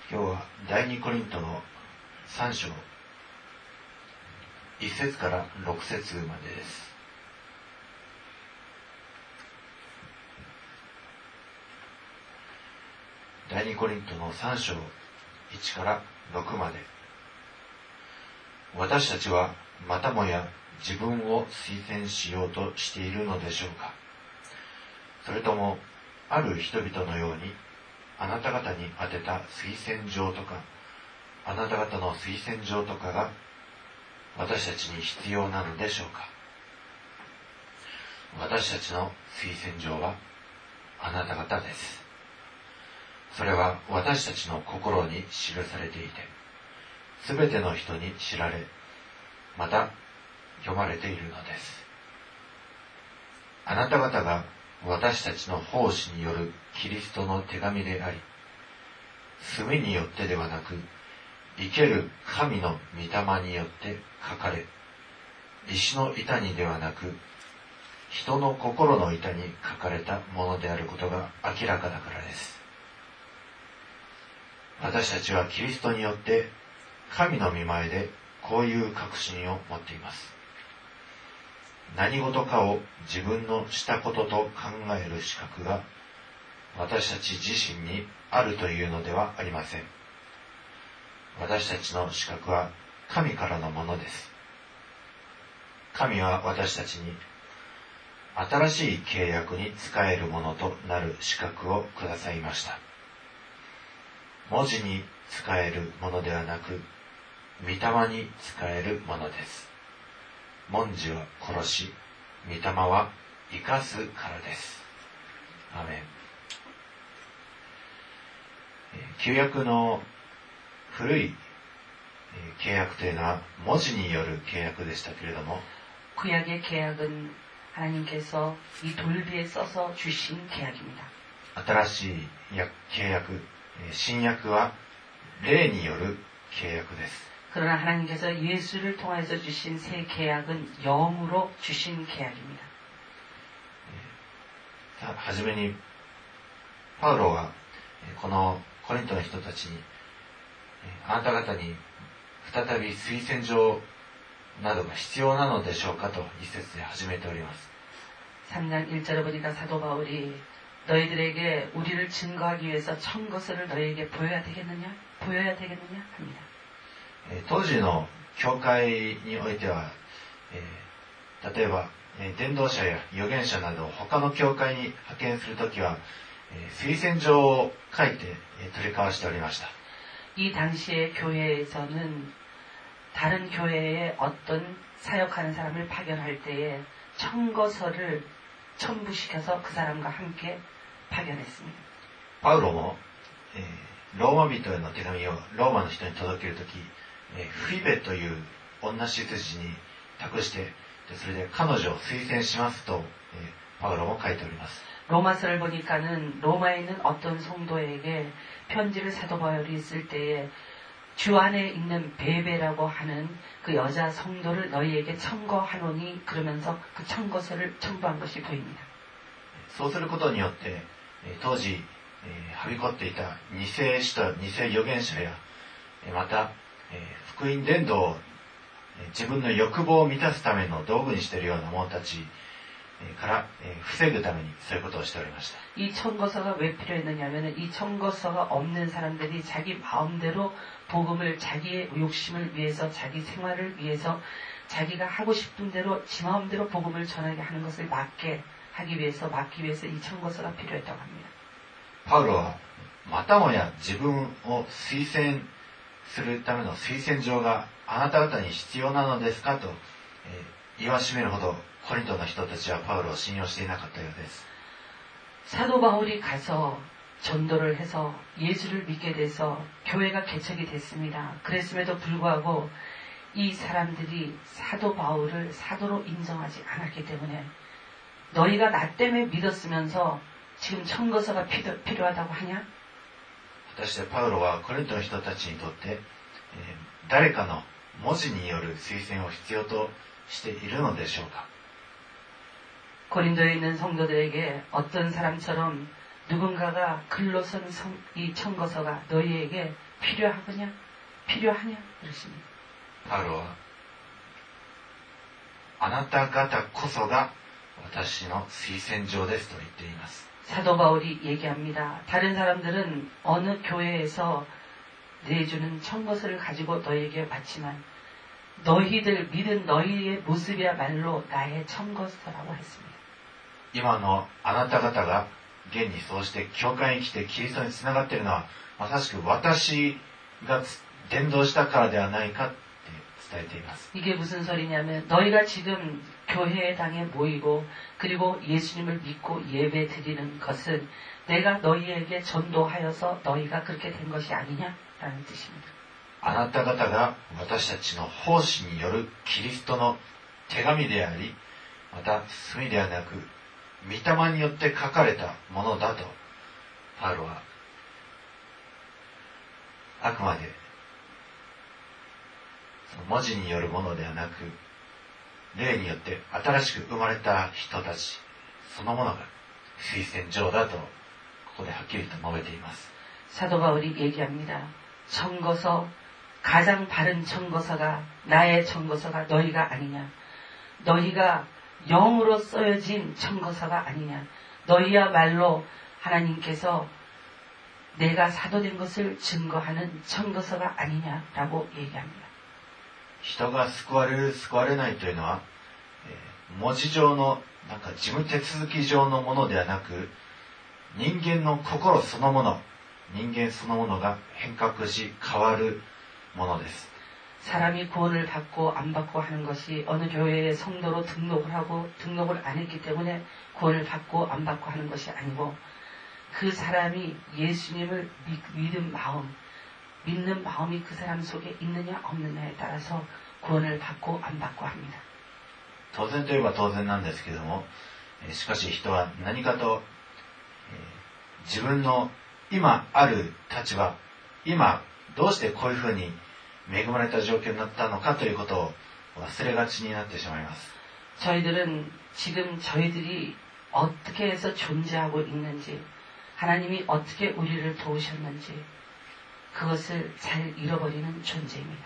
今日は第2コリントの3章1節から6節までです。第2コリントの3章1から6まで。私たちはまたもや自分を推薦しようとしているのでしょうか。それともある人々のようにあなた方に宛てた推薦状とかあなた方の推薦状とかが私たちに必要なのでしょうか。私たちの推薦状はあなた方です。それは私たちの心に記されていて、すべての人に知られ、また読まれているのです。あなた方が私たちの奉仕によるキリストの手紙であり、墨によってではなく、生ける神の御霊によって書かれ、石の板にではなく、人の心の板に書かれたものであることが明らかだからです。私たちはキリストによって神の御前でこういう確信を持っています。何事かを自分のしたことと考える資格が私たち自身にあるというのではありません。私たちの資格は神からのものです。神は私たちに新しい契約に仕えるものとなる資格をくださいました。文字に仕えるものではなく、御霊に仕えるものです。文字は殺し、御霊は生かすからです。アメン。旧約の古い契約というのは文字による契約でしたけれども、 구약의 계약은 하나님께서 이 돌비에 써서 주신 계약입니다. 新しい契約、新約は霊による契約です。 그러나 하나님께서 예수를 통해서 주신 새 계약은 영으로 주신 계약입니다. はじめにパウロはこのコリントの人たちに、あなた方に再び推薦状などが必要なのでしょうかと一節で始めております。 3장 1절에 보니까 사도 바울이 너희들에게 우리를 증거하기 위해서 청거서를 너희에게 보여야 되겠느냐 합니다. 当時の教会においては、例えば伝道者や預言者など他の教会に派遣するときは、推薦状を書いて取り交わしておりました。 이 당시의 교회에서는 다른 교회에 어떤 사역하는 사람을 파견할 때에 청거서를 첨부시켜서 그 사람과 함께 파견했습니다. パウロも、ローマ人への手紙をローマの人に届けるとき、フィベという女執事に託して、それで彼女を推薦しますと、パウロも書いております。 로마서를 보니까는 로마에 있는 어떤 성도에게 편지를 사도 바울이 쓸 때에 주 안에 있는 베베라고 하는 그 여자 성도를 너희에게 청거하노니 그러면서 그 청거서를 첨부한 것이 보입니다. そうすることによって、当時、はびこっていた偽使徒、偽預言者や、また、福音伝道を自分の欲望を満たすための道具にしているような者たちから防ぐためにそういうことをしておりました。 이 청거서가 왜 필요했느냐면 이 청거서가 없는 사람들이 자기 마음대로 복음을 자기의 욕심을 위해서 자기 생활을 위해서 자기가 하고 싶은 대로 지 마음대로 복음을 전하게 하는 것을 막기 위해서 이 청거서가 필요했다고 합니다. パウロはまたもや自分を推薦するための推薦状があなた方に必要なのですかと言わしめるほどコリントの人たちはパウロを信用していなかったようです。 사도 바울이 가서 전도를 해서 예수를 믿게 돼서 교회가 개척이 됐습니다. 그랬음에도 불구하고 이 사람들이 사도 바울을 사도로 인정하지 않았기 때문에 너희가 나 때문에 믿었으면서 지금 청거서가 필요하다고 하냐? 果たしてパウロはコリントの人たちにとって、誰かの文字による推薦を必要としているのでしょうか。 고린도에 있는 성도들에게 어떤 사람처럼 누군가가 글로선 이 청거서가 너희에게 필요하냐? 그러십니다. パウロは、あなた方こそが私の推薦状ですと言っています。 사도 바울이 얘기합니다. 다른 사람들은 어느 교회에서 내주는 청거서를 가지고 너희에게 왔지만 너희들 믿은 너희의 모습이야말로 나의 청거서라고 했습니다. 今のあなた方が現にそうして教会に来てキリストにつながっているのはまさしく私が伝道したからではないかって伝えています。 이게 무슨 소리냐면 너희가 지금 교회당에 모이고 그리고 예수님을 믿고 예배 드리는 것은 내가 너희에게 전도하여서 너희가 그렇게 된 것이 아니냐라는 뜻입니다. あなた方が私たちの奉仕によるキリストの手紙であり、また墨ではなく御霊によって書かれたものだとパウロはあくまで文字によるものではなく霊によって新しく生まれた人たちそのものが推薦状だとここではっきりと述べています。 사도 바울이 얘기합니다. 청거서 가장 바른 청거서가 나의 청거서가 너희가 아니냐. 너희가 영으로 써여진 청거서가 아니냐. 너희야말로 하나님께서 내가 사도된 것을 증거하는 청거서가 아니냐라고 얘기합니다. 人が救われる救われないというのは、文字上のなんか事務手続き上のものではなく人間の心そのもの人間そのものが変革し変わるものです。 사람이 구원을 받고 안 받고 하는 것이 어느 교회에 성도로 등록을 하고 등록을 안 했기 때문에 구원을 받고 안 받고 하는 것이 아니고 그 사람이 예수님을 믿는 마음이 그 사람 속에 있느냐 없느냐에 따라서 구원을 받고 안 받고 합니다. 当然といえば当然なんですけども、しかし人は何かと、自分の今ある立場、今どうしてこういうふうに恵まれた状況になったのかということを忘れがちになってしまいます。 저희들은 지금 저희들이 어떻게 해서 존재하고 있는지 하나님이 어떻게 우리를 도우셨는지 그것을 잘 잃어버리는 존재입니다.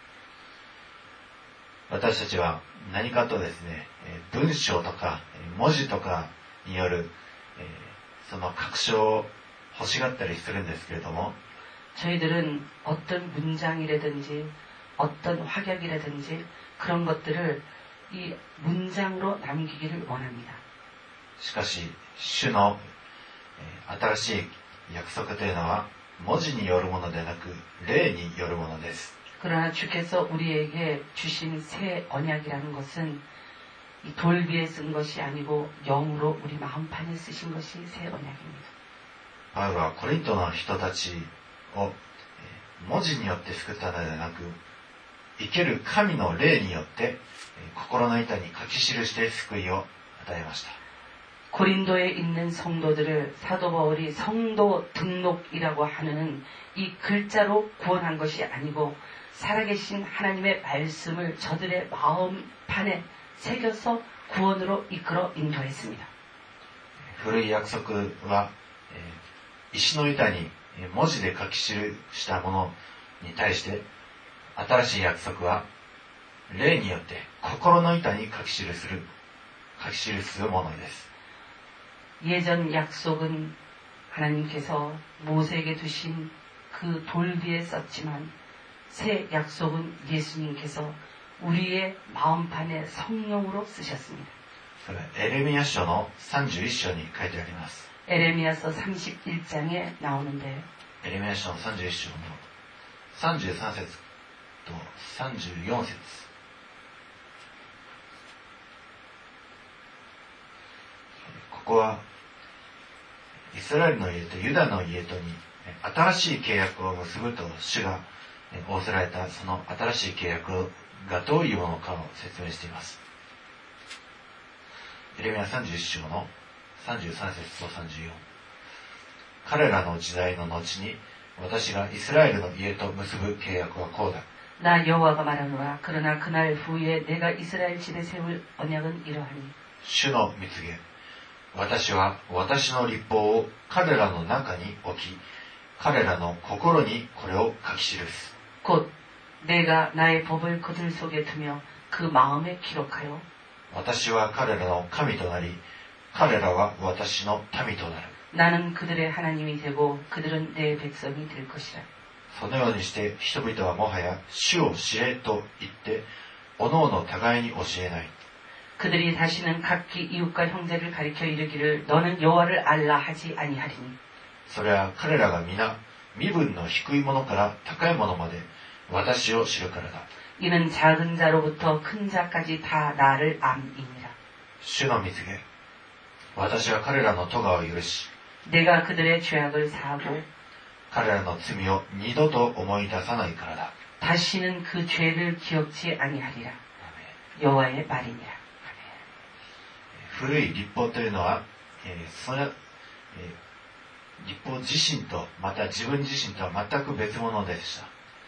私たちは何かとですね、文章とか文字とかによるその確証を欲しがったりするんですけれども 저희들은 어떤 문장이라든지 어떤 확약이라든지 그런 것들을 이 문장으로 남기기를 원합니다. しかし主の新しい約束というのは文字によるものではなく霊によるものです。 그러나 주께서 우리에게 주신 새 언약이라는 것은 이 돌 위에 쓴 것이 아니고 영으로 우리 마음판에 쓰신 것이 새 언약입니다. パウロはコリントの人たちを文字によって救ったのではなく生ける神の霊によって心の板に書き記して救いを与えました。 고린도에 있는 성도들을 사도 바울이 성도 등록이라고 하는 이 글자로 구원한 것이 아니고 살아계신 하나님의 말씀을 저들의 마음판에 새겨서 구원으로 이끌어 인도했습니다. 古い約束は石の板に文字で書き記したものに対して新しい約束は霊によって心の板に書き記すものです。 예전 약속은 하나님께서 모세에게 두신 그 돌 위에 썼지만 새 약속은 예수님께서 우리의 마음판에 성령으로 쓰셨습니다. それはエレミヤ書の31章に書いてあります。 에레미야서 31장에 나오는데 エレミヤ書の31章の33節と34節ここはイスラエルの家とユダの家とに新しい契約を結ぶと主が仰せられたその新しい契約がどういうものかを説明しています。エレミヤ31章の33節と34彼らの時代の後に私がイスラエルの家と結ぶ契約はこうだ 나 여호와가 말하노라. 그러나 그날 후에 내가 이스라엘 집에 세울 언약은 이러하니 主の蜜げ私は私の律法を彼らの中に置き、彼らの心にこれを書き記す。 곧 내가 나의 법을 그들 속에 두며 그 마음에 기록하여 私は彼らの神となり、彼らは私の民となる。 나는 그들의 하나님이 되고 그들은 내 백성이 될 것이라. そのようにして人々はもはや主を知れと言って、おのおの互いに教えない。 그들이 다시는 각기 이웃과 형제를 가리켜 이르기를 너는 여호와를 알라 하지 아니하리니. それは彼らが皆身分の低いものから高いものまで私を知るからだ。 이는 작은 자로부터 큰 자까지 다 나를 암이니라. 主の御告げ、私は彼らの咎を許し、 내가 그들의 죄악을 사하고 彼らの罪を二度と思い出さないからだ。 다시는 그 죄를 기억지 아니하리라. 여호와의 말이니라. 古い律法というのは、律法自身とまた自分自身とは全く別物でした。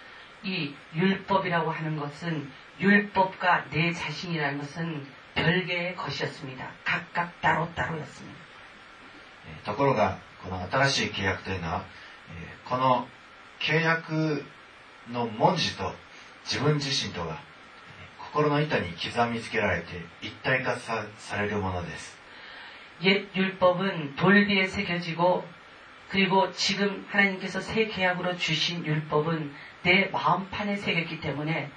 이 율법이라고 하는 것은 율법과 내 자신이라는 것은 별개의 것이었습니다. 각각 따로따로였습니다. ところがこの新しい契約というのは、この契約の文字と自分自身とが心の板に刻みつけられて一体化されるものです。 옛 율법은 돌 위에 새겨지고 그리고 지금 하나님께서 새 계약으로 주신 율법은 내 마음판에 새겼기 때문에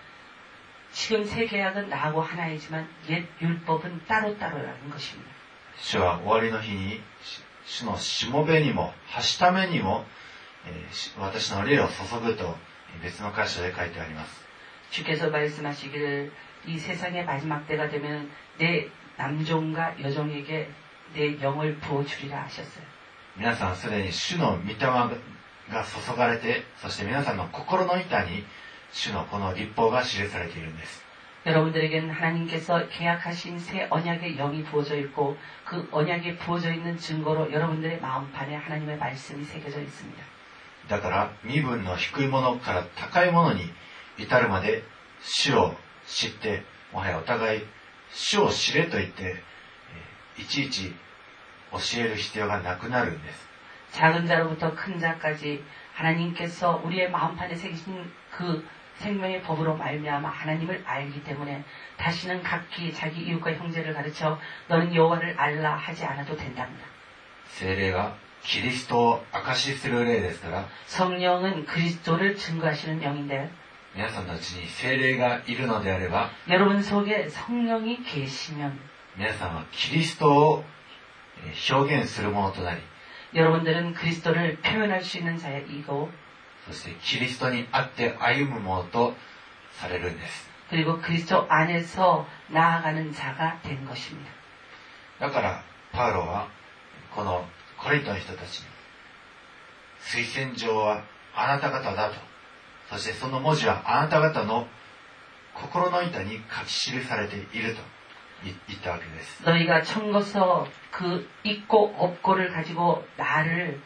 지금 새 계약은 나하고 하나이지만 옛 율법은 따로따로라는 것입니다. 主は終わりの日に主のしもべにもはしためにも、私の霊を注ぐと別の箇所で書いてあります。 주께서 말씀하시기를 이 세상의 마지막 때가 되면 내 남종과 여종에게 내 영을 부어주리라 하셨어요. 皆さんすでに主の御霊が注がれて、そして皆さんの心の板に主のこの律法が記されているんです。 여러분들에게는 하나님께서 계약하신 새 언약의 영이 부어져 있고 그 언약이 부어져 있는 증거로 여러분들의 마음판에 하나님의 말씀이 새겨져 있습니다. だから身分の低いものから高いものに至るまで主を知って、もはやお互い主を知れと言って、いちいち教える必要がなくなるんです。 작은 자로부터 큰 자까지 하나님께서 우리의 마음판에 새기신 그 생명의 법으로 말미암아 하나님을 알기 때문에 다시는 각기 자기 이웃과 형제를 가르쳐 너는 여호와를 알라 하지 않아도 된답니다. 聖霊がキリストを証しする霊ですから、 성령은 그리스도를 증거하시는 영인데 皆さんのうちに聖霊がいるのであれば、 여러분 속에 성령이 계시면 皆さんはキリストを表現するものとなり、 여러분들은 그리스도를 표현할 수 있는 자이고 そしてキリストにあって歩むものとされるんです。 그리고 그리스도 안에서 나아가는 자가 된 것입니다. だからパウロはこのコリントの人たちに、推薦状はあなた方だと、そしてその文字はあなた方の心の板に書き記されていると言ったわけです。 너희가 청거서 그 있고 없고를 가지고 나를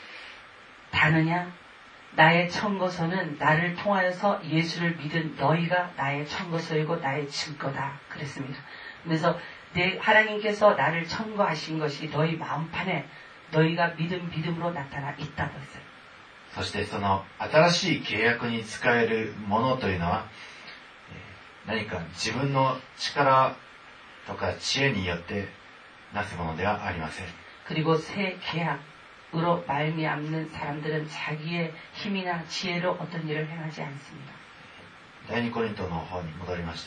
다느냐? 나의 청거서는 나를 통하여서 예수를 믿은 너희가 나의 청거서이고 나의 증거다. 그랬습니다. 그래서 하나님께서 나를 청거하신 것이 너희 마음판에 너희가 믿음으로 나타나 있다고 했어요. そしてその新しい契約に使えるものというのは、何か自分の力とか知恵によってなすものではありません。 그리고 새 계약으로 말미암는 사람들은 자기의 힘이나 지혜로 어떤 일을 행하지 않습니다. 第二コリントの方に戻りまして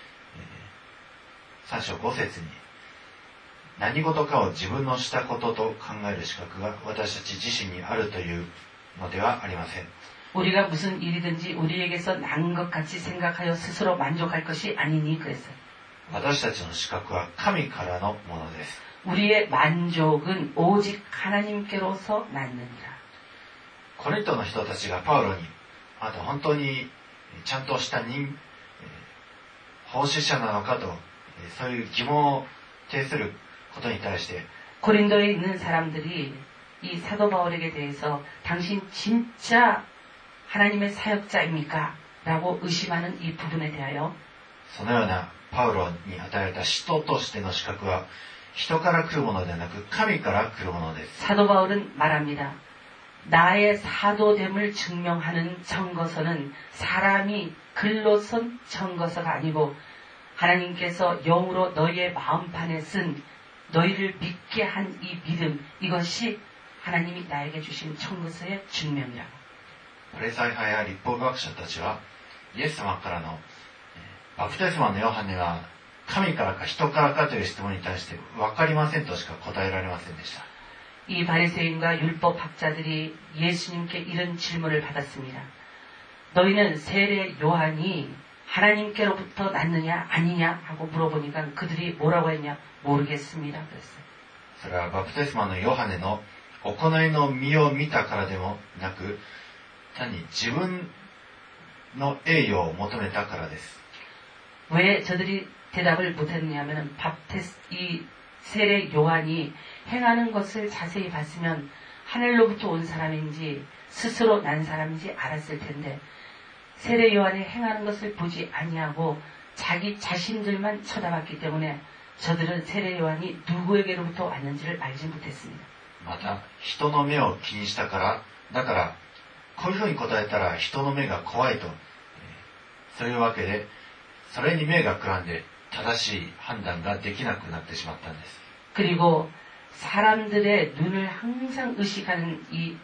、3章5節に、何事かを自分のしたことと考える資格が私たち自身にあるというのではありません。 우리가 무슨 일이든지 우리에게서 난 것 같이 생각하여 스스로 만족할 것이 아니니 그랬어요. 私たちの資格は神からのものです。 우리의 만족은 오직 하나님께로서 낳느니라. コリントの人たちがパウロに、あなた本当にちゃんとした奉仕者なのかと、そういう疑問を呈することに対して、 고린도에 있는 사람들이 이 사도 바울에게 대해서 당신 진짜 하나님의 사역자입니까? 라고 의심하는 이 부분에 대하여 そのようなパウロに与えられた使徒としての資格は人から来るものではなく神から来るものです。 사도 바울은 말합니다. 나의 사도됨을 증명하는 증거서는 사람이 글로 쓴 증거서가 아니고 하나님께서 영으로 너희의 마음판에 쓴 너희를 믿게 한 이 믿음, 이것이 하나님이 나에게 주신 증거서의 증명이라고. パリサイ派や立法学者たちはイエス様からのバプテスマのヨハネは神からか人からかという質問に対して分かりませんとしか答えられませんでした。 이 바리새인과 율법 학자들이 예수님께 이런 질문을 받았습니다. 너희는 세례 요한이 하나님께로부터 났느냐 아니냐 하고 물어보니까 그들이 뭐라고 했냐 모르겠습니다. 그랬어요. それはバプテスマのヨハネの行いの実を見たからでもなく、単に自分の栄誉を求めたからです。 왜 저들이 대답을 못했냐면 이 세례 요한이 행하는 것을 자세히 봤으면 하늘로부터 온 사람인지 스스로 난 사람인지 알았을 텐데 세례 요한이 행하는 것을 보지 아니하고 자기 자신들만 쳐다봤기 때문에 저들은 세례 요한이 누구에게로부터 왔는지를 알지 못했습니다. また人の目を気にしたから、だからこういうふうに答えたら人の目が怖いと、そういうわけでそれに目がくらんで正しい判断ができなくなってしまったんです。 그리고 사람들의 눈을 항상 의식하는 이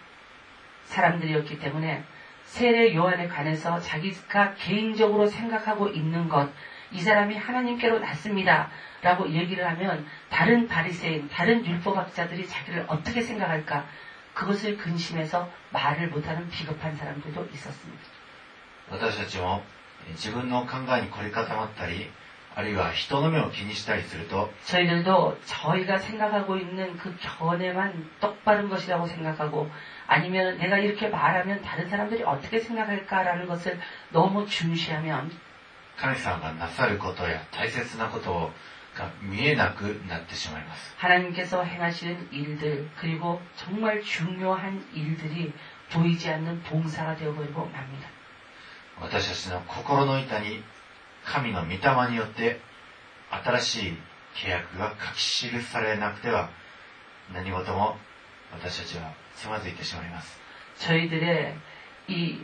사람들이었기 때문에 세례 요한에 관해서 자기가 개인적으로 생각하고 있는 것, 이 사람이 하나님께로 났습니다 라고 얘기를 하면 다른 바리새인, 다른 율법학자들이 자기를 어떻게 생각할까, 그것을 근심해서 말을 못하는 비겁한 사람들도 있었습니다. 私たちも自分の考えに凝り固まったり、あるいは人の目を気にしたりすると 저희들도 저희가 생각하고 있는 그 견해만 똑바른 것이라고 생각하고 아니면 내가 이렇게 말하면 다른 사람들이 어떻게 생각할까라는 것을 너무 중시하면 神様がなさることや大切なことが見えなくなってしまいます。 하나님께서 행하시는 일들 그리고 정말 중요한 일들이 보이지 않는 봉사가 되어버리고 맙니다. 私たちの心の板に神の御霊によって新しい契約が書き記されなくては何事も私たちはつまずいてしまいます。 저희들의 이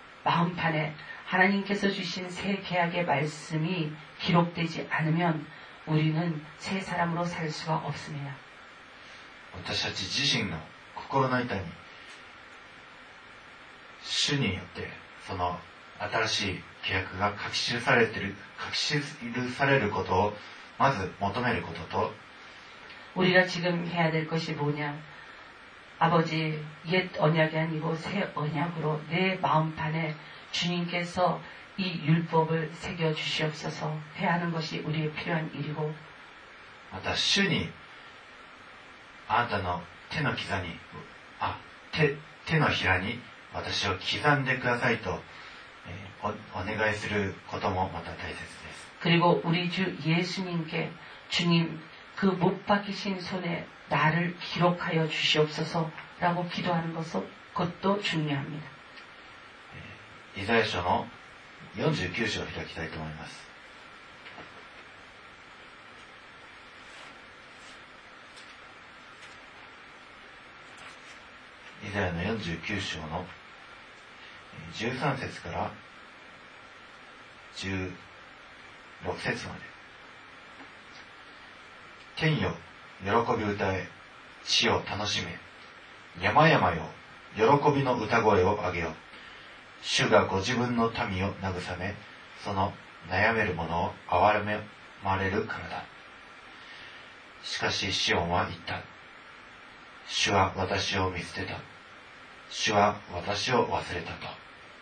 마음판에 하나님께서 주신 새 계약의 말씀이 기록되지 않으면 우리는 새 사람으로 살 수가 없습니다. 私たち自身の心の板に主によってその新しい契約が書き記されることをまず求めることと 우리가 지금 해야 될 것이 뭐냐? 아버지, 옛 언약이 아니고 새 언약으로 내 마음판에 주님께서 이 율법을 새겨 주시옵소서 해야 하는 것이 우리의 필요한 일이고 また主にあなたの手のひらに私を刻んでくださいとお願いすることもまた大切です。 그리고 우리 주 예수님께 주님 그 못 박히신 손에 나를 기록하여 주시옵소서라고 기도하는 그것도 중요합니다. イザヤ書の49章を開きたいと思います。イザヤの49章の13節から16節まで。天よ、喜び歌え、地よ楽しめ、山々よ、喜びの歌声を上げよ。主がご自分の民を慰め、その悩める者を憐れまれるからだ。しかしシオンは言った。主は私を見捨てた。主は私を忘れたと。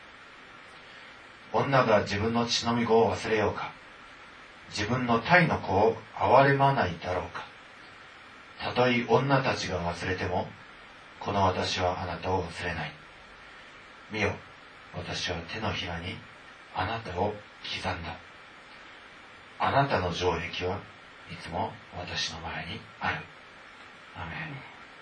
女が自分の血のみ子を忘れようか。自分の胎の子を憐れまないだろうか。たとえ女たちが忘れても、この私はあなたを忘れない。見よ、私は手のひらにあなたを刻んだ。あなたの城壁はいつも私の前にある。アメン。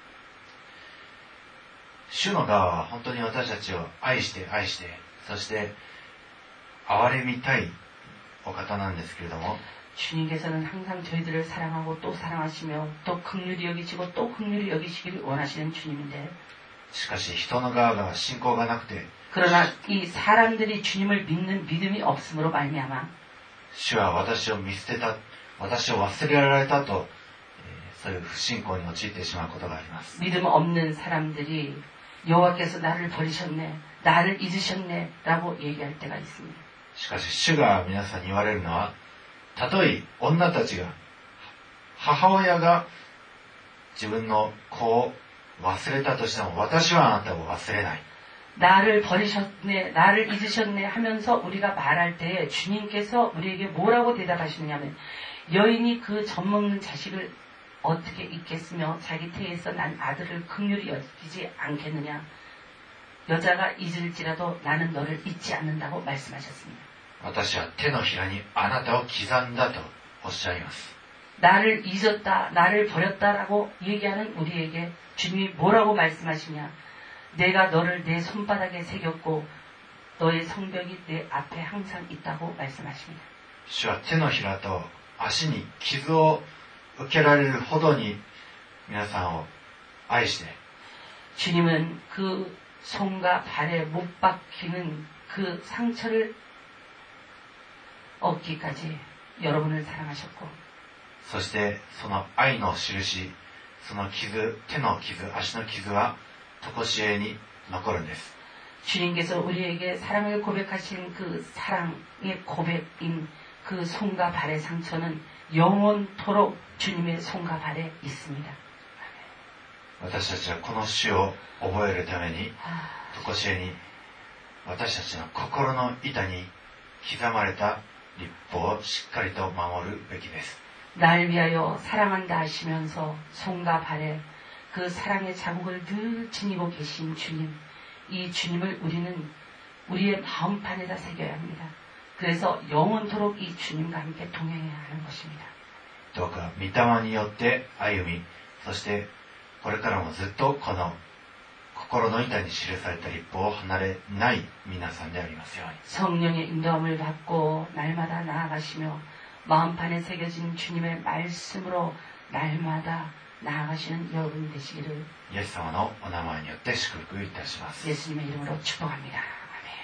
主の側は本当に私たちを愛して、そして憐れみたいお方なんですけれども、 주님께서는 항상 저희들을 사랑하고 또 사랑하시며 또 긍휼히 여기시고 또 긍휼히 여기시기를 원하시는 주님인데 しかし人の側が信仰がなくて 그러나 이 사람들이 주님을 믿는 믿음이 없음으로 말미암아 主は私を見捨てた、私を忘れられたと、そういう不信仰に陥ってしまうことがあります。 믿음 없는 사람들이 여호와께서 나를 버리셨네, 나를 잊으셨네 라고 얘기할 때가 있습니다. しかし主が皆さんに言われるのは、たとえ女たちが、母親が自分の子を忘れたとしても、私はあなたを忘れない。 나를 버리셨네, 나를 잊으셨네 하면서 우리가 말할 때에 주님께서 우리에게 뭐라고 대답하시느냐면 여인이 그 젖먹는 자식을 어떻게 잊겠으며 자기 태에서 난 아들을 긍휼히 여기지 않겠느냐. 여자가 잊을지라도 나는 너를 잊지 않는다고 말씀하셨습니다. 私は手のひらにあなたを刻んだとおっしゃいます。 나를 잊었다, 나를 버렸다라고 얘기하는 우리에게 주님이 뭐라고 말씀하시냐. 내가 너를 내 손바닥에 새겼고 너의 성벽이 내 앞에 항상 있다고 말씀하십니다. 主は手のひらと足に傷を受けられるほどに皆さんを愛して 주님은 그 손과 발에 못 박히는 그 상처를 얻기까지 여러분을 사랑하셨고 そしてその愛の印、その傷、手の傷、足の傷は常しえに残るんです。 주님께서 우리에게 사랑을 고백하신 그 사랑의 고백인 그 손과 발의 상처는 영원토록 주님의 손과 발에 있습니다. 私たちはこの死を覚えるために常しえに私たちの心の板に刻まれた律法をしっかりと守るべきです。 날 위하여 사랑한다 하시면서 손과 발에 그 사랑의 자국을 늘 지니고 계신 주님, 이 주님을 우리는 우리의 마음판에다 새겨야 합니다. 그래서 영원토록 이 주님과 함께 동행해야 하는 것입니다. どうか御霊によって歩み、そしてこれからもずっとこの心の板に記された律法を離れない皆さんでありますように。 성령의 인도함을 받고 날마다 나아가시며 마음판에 새겨진 주님의 말씀으로 날마다 나아가시는 여러분이 되시기를 イエス様のお名前によって祝福いたします。 예수님의 이름으로 축복합니다. 아멘.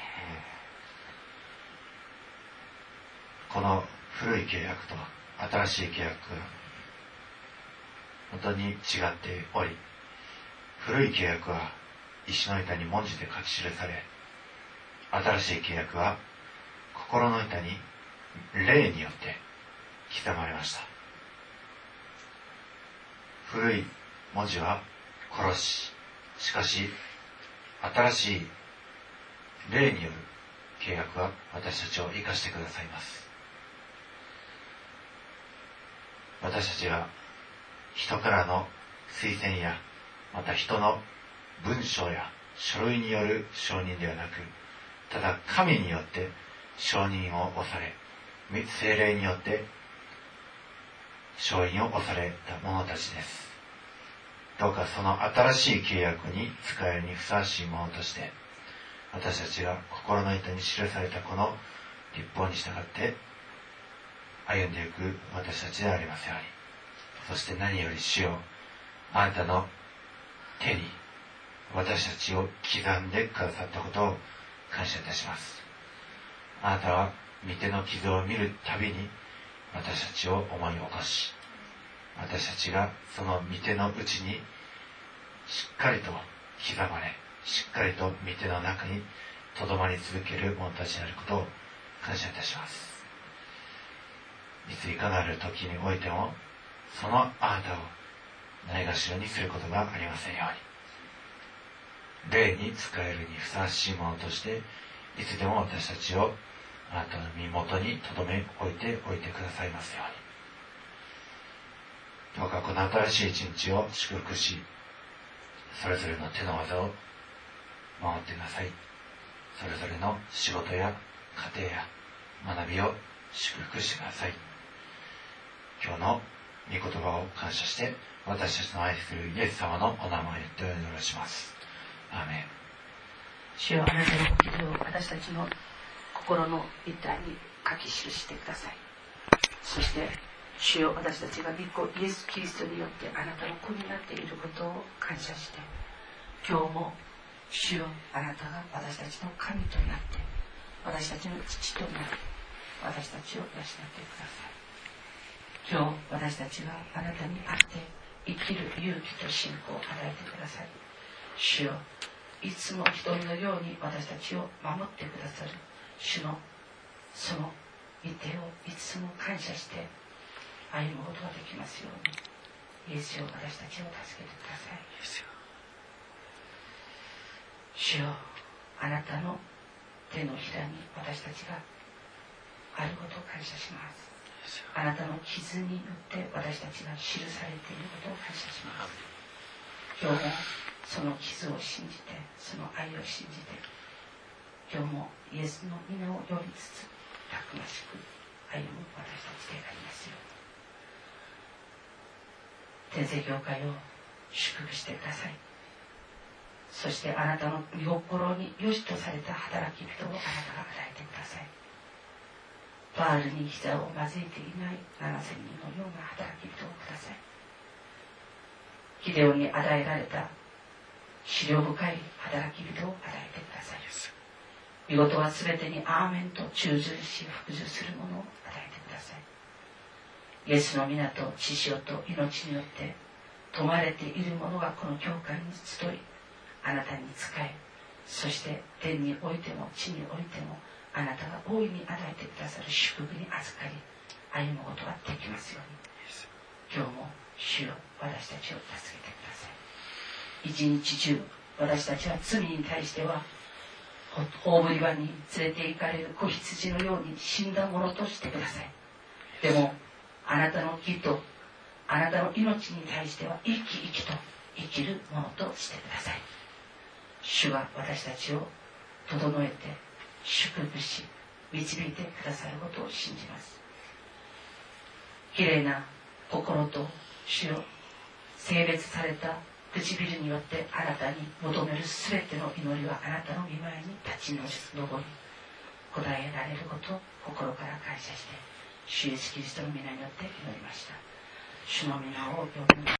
この古い契約と新しい契約が本当に違っており、古い契約は石の板に文字で書き記され、新しい契約は心の板に霊によって刻まれました。古い文字は殺し、しかし新しい霊による契約は私たちを生かしてくださいます。私たちは人からの推薦やまた人の文章や書類による承認ではなく、ただ神によって承認を押され、聖霊によって承認を押された者たちです。どうかその新しい契約に使えるにふさわしいものとして、私たちが心の板に記されたこの律法に従って歩んでいく私たちでありますように。そして何より主よ、あなたの手に私たちを刻んでくださったことを感謝いたします。あなたは御手の傷を見るたびに私たちを思い起こし、私たちがその御手の内にしっかりと刻まれ、しっかりと御手の中にとどまり続ける者たちであることを感謝いたします。いついかなる時においてもそのあなたをないがしろにすることがありませんように、霊に仕えるにふさわしいものとしていつでも私たちをあなたの身元に留め置いてくださいますように。どうかこの新しい一日を祝福し、それぞれの手の技を守ってください。それぞれの仕事や家庭や学びを祝福してください。今日の御言葉を感謝して私たちの愛するイエス様のお名前でお祈りします。アーメン。 主よ、あなたのご記事を私たちの心の板に書き記してください。 そして主よ、私たちが御子イエス・キリストによってあなたの子になっていることを感謝して、今日も主よ、あなたが私たちの神となって、私たちの父となって、私たちを養ってください。今日私たちがあなたにあって生きる勇気と信仰を与えてください。主よ、いつも一人のように私たちを守ってくださる主のその御手をいつも感謝して歩むことができますように、イエスよ、私たちを助けてください。主よ、あなたの手のひらに私たちがあることを感謝します。あなたの傷によって私たちが記されていることを感謝します。今日もその傷を信じて、その愛を信じて、今日もイエスの皆を呼びつつたくましく歩む私たちでありますように。天聖教会を祝福してください。そしてあなたの御心に良しとされた働き人をあなたが与えてください。バールに膝を交えていない7000人のような働き人をください。ギデオンに与えられた思慮深い働き人を与えてください。見事はすべてにアーメンと忠順し服従するものを与えてください。イエスの皆と血潮と命によって富まれている者がこの教会に集い、あなたに仕え、そして天においても地においてもあなたが大いに与えてくださる祝福に預かり歩むことができますように、今日も主よ、私たちを助けてください。一日中私たちは罪に対しては大振り場に連れて行かれる子羊のように死んだものとしてください。でもあなたの義とあなたの命に対しては生き生きと生きるものとしてください。主は私たちを整えて祝福し導いてくださることを信じます。きれいな心と主よ、性別された唇によってあなたに求めるすべての祈りはあなたの御前に立ち上り答えられることを心から感謝して、主イエスキリストの皆によって祈りました。主の皆を呼ぶ。